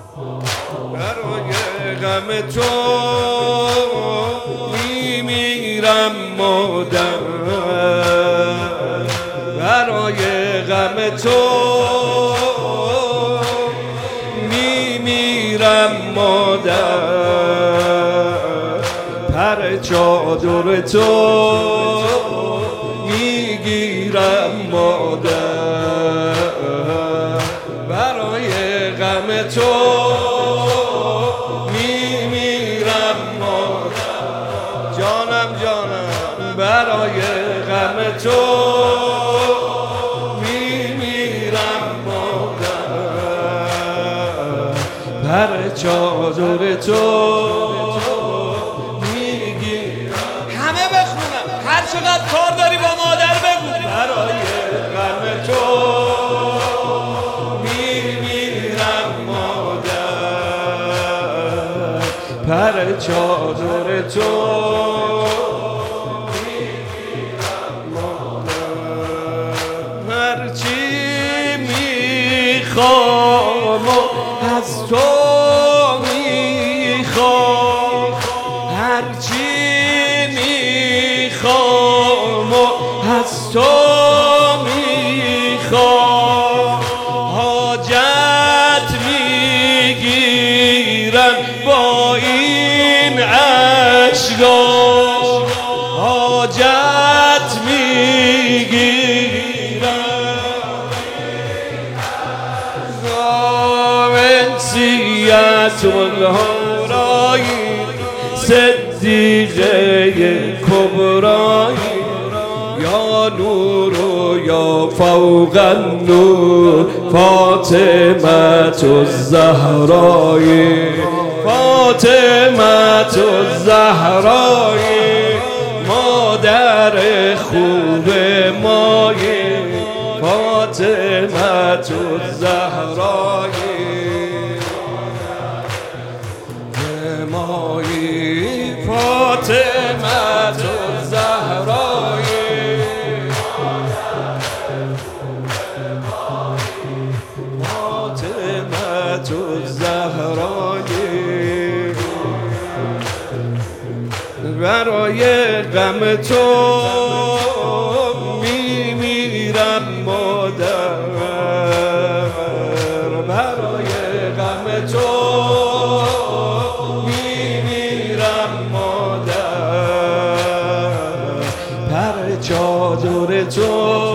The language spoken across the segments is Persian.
برای غم تو میمیرم مادر، برای غم تو میمیرم مادر، پر چادر تو میگیرم مادر، برای غم تو میمیرم مادر، جانم جانم برای غم تو میمیرم مادر، پر چادر تو میگیرم. همه بخونم، هر چقدر کار داری با مادر بگو. برای غم تو میمیرم مادر، پر چادر تو میمیرم مادر، هرچی میخوام از تو میخوام، هرچی میخوام از تو میخوام، حاجت میگیرم با این عشقا، حاجت میگیرم انسیت الهورایی صدیقه کبرایی، یا نور و یا فوق النور فاطمة الزهرایی، فاطمة الزهرایی مادر خوب مایی، فاطمة الزهرایی مایی، فاطمة الزهرایی فاطمة الزهرایی، برای غم تو میمیرم مادر، برای غم تو میمیرم مادر، پر چادر تو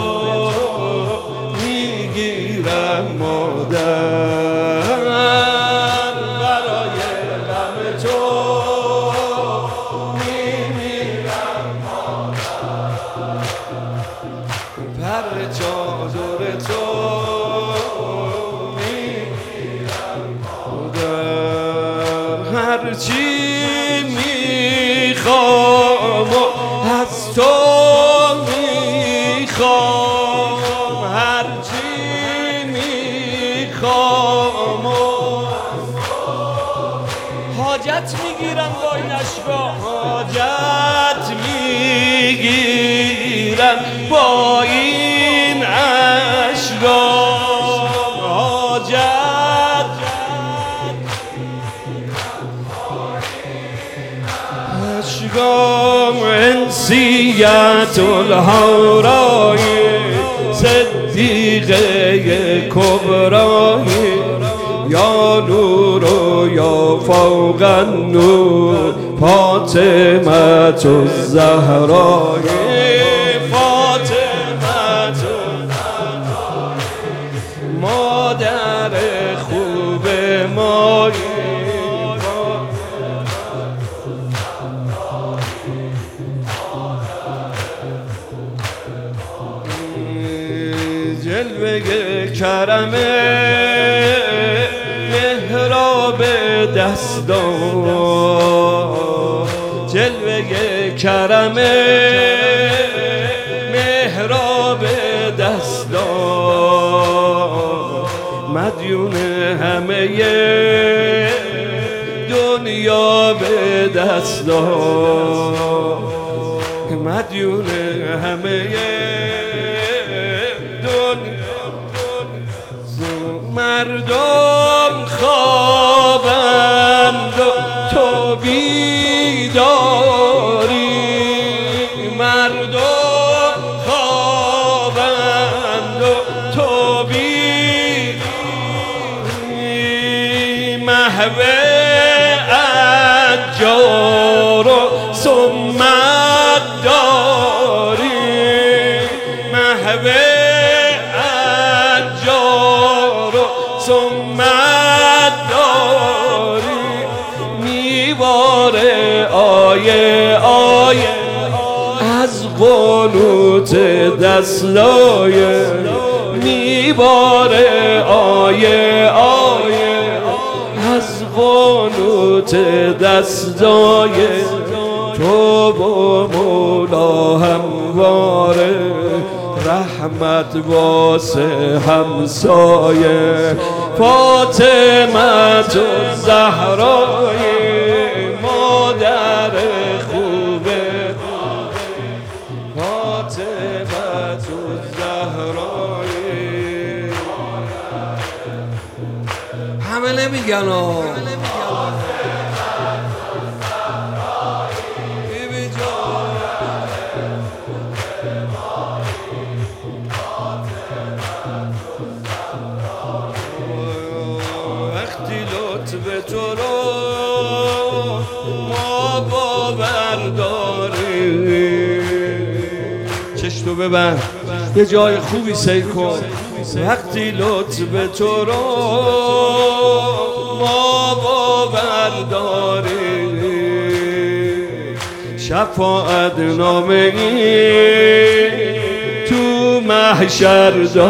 میگیرم مادر، برای غم تو میمیرم مادر، پر چادر تو میگیرم مادر، هرچی میخوام از تو میخوام، هرچی میخوام حاجت میگیرم با این عشقا، حاجت میگیرم با این عشقا، حاجت عشقا انسیت الهورایی صدیقه کبرایی، یا نور و یا فوق النور فاطمة الزهرایی، فاطمة مادر خوب مایی، جلوه کرم مهراب دستان، جلوه کرم مهراب دستان، مدیون همه دنیا به دستان، مدیون همه دنیا مردم خواه محو اجار و سمت داری محو اجار و سمت داری میباره آیه آیه از قنوت دستای میباره آیه آیه از قنوت دستای تو با مولا همواره رحمت واسه همسایه فاطمه الزهرای مادر خوبه فاطمه الزهرای همه نمیگن وقتی لطف تو رو ما باور داریم چشتو ببند یه جای خوبی سیر کن وقتی لطف تو رو ما باور داریم شفاعت نامه تو محشر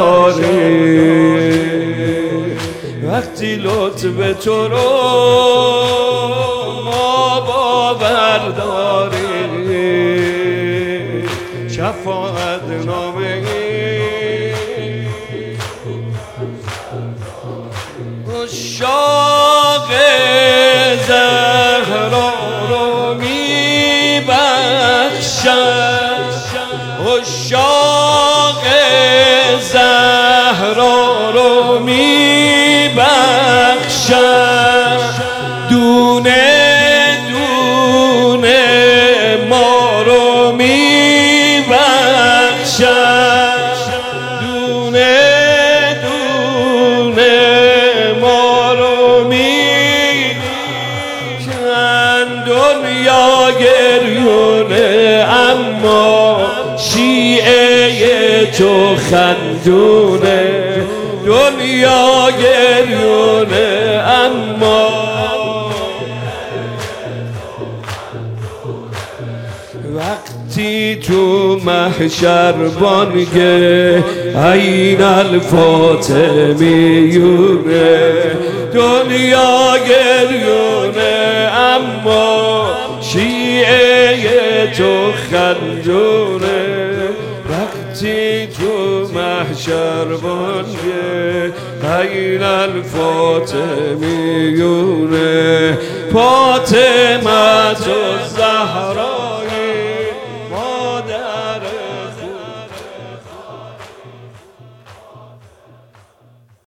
داریم وقتی لطف تو رو ما باور داریم شفاعت نامه عشاق زهرا رو میبخشن عشاق زهرا رو میبخشن دونه دونه ما رو میبخشن دونه دونه ما رو میبخشن دنیا گریونه اما شیعه تو خندونه دنیا گریونه اما وقتی تو محشر بانگه عین الفاطمیونه دنیا گریونه اما شیعه تو خندونه وقتی تو محشر بانگه عین الفاطمیونه فاطمه الزهرا